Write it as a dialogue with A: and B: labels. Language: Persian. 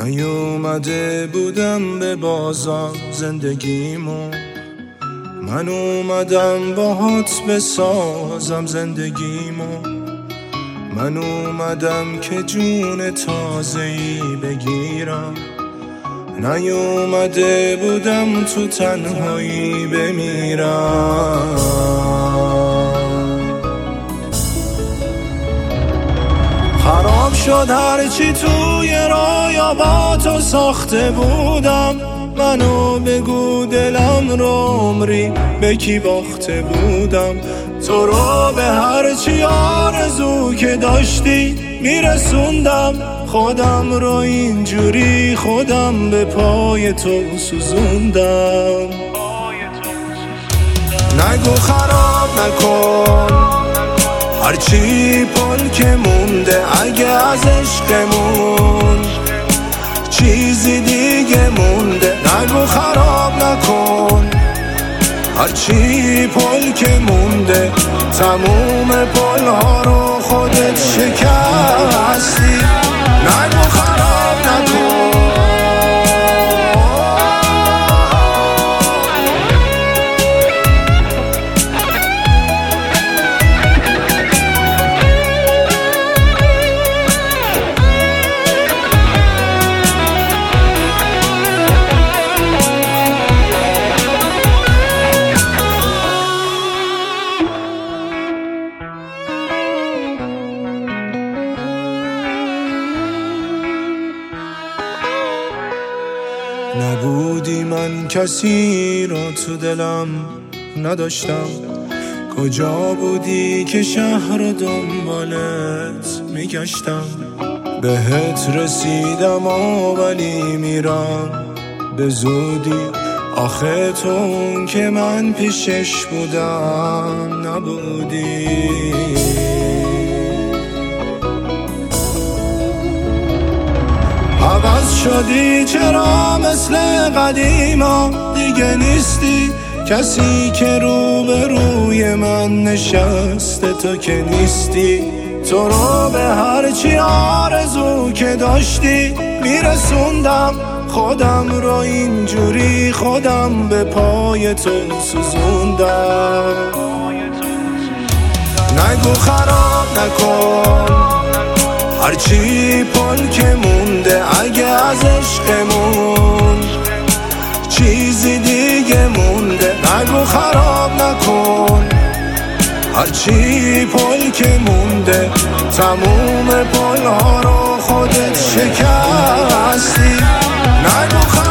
A: نیومده بودم به بازار زندگیمو، من اومدم باهات بسازم زندگیمو. من اومدم که جون تازه‌ای بگیرم، نیومده بودم تو تنهایی بمیرم. خراب شد هرچی توی راه با تو ساخته بودم، منو بگو دلم رو عمری به کی باخته بودم. تو رو به هرچی آرزو که داشتی میرسوندم، خودم رو اینجوری خودم به پای تو سوزوندم. نگو خراب نکن هرچی پل که مونده، اگه از عشقمون چیزی دیگه مونده. نگو خراب نکن هرچی پل که مونده، تموم پل ها رو خودت شکستی. نگو خراب نکن. نبودی من کسی رو تو دلم نداشتم، کجا بودی که شهر دنبالت میگشتم. بهت رسیدم ولی میرم به زودی، آخه تو اون که من پیشش بودم نبودی. عوض شدی چرا مثل قدیما دیگه نیستی، کسی که روبروی من نشسته تو که نیستی. تو رو به هرچی آرزو که داشتی میرسوندم، خودم رو اینجوری خودم به پای تو سوزوندم. نگو خراب نکن هرچی پل که مونده، اگه از عشقمون چیزی دیگه مونده. نگو خراب نکن هرچی پل که مونده، تموم پل ها رو خودت شکستی. نگو خراب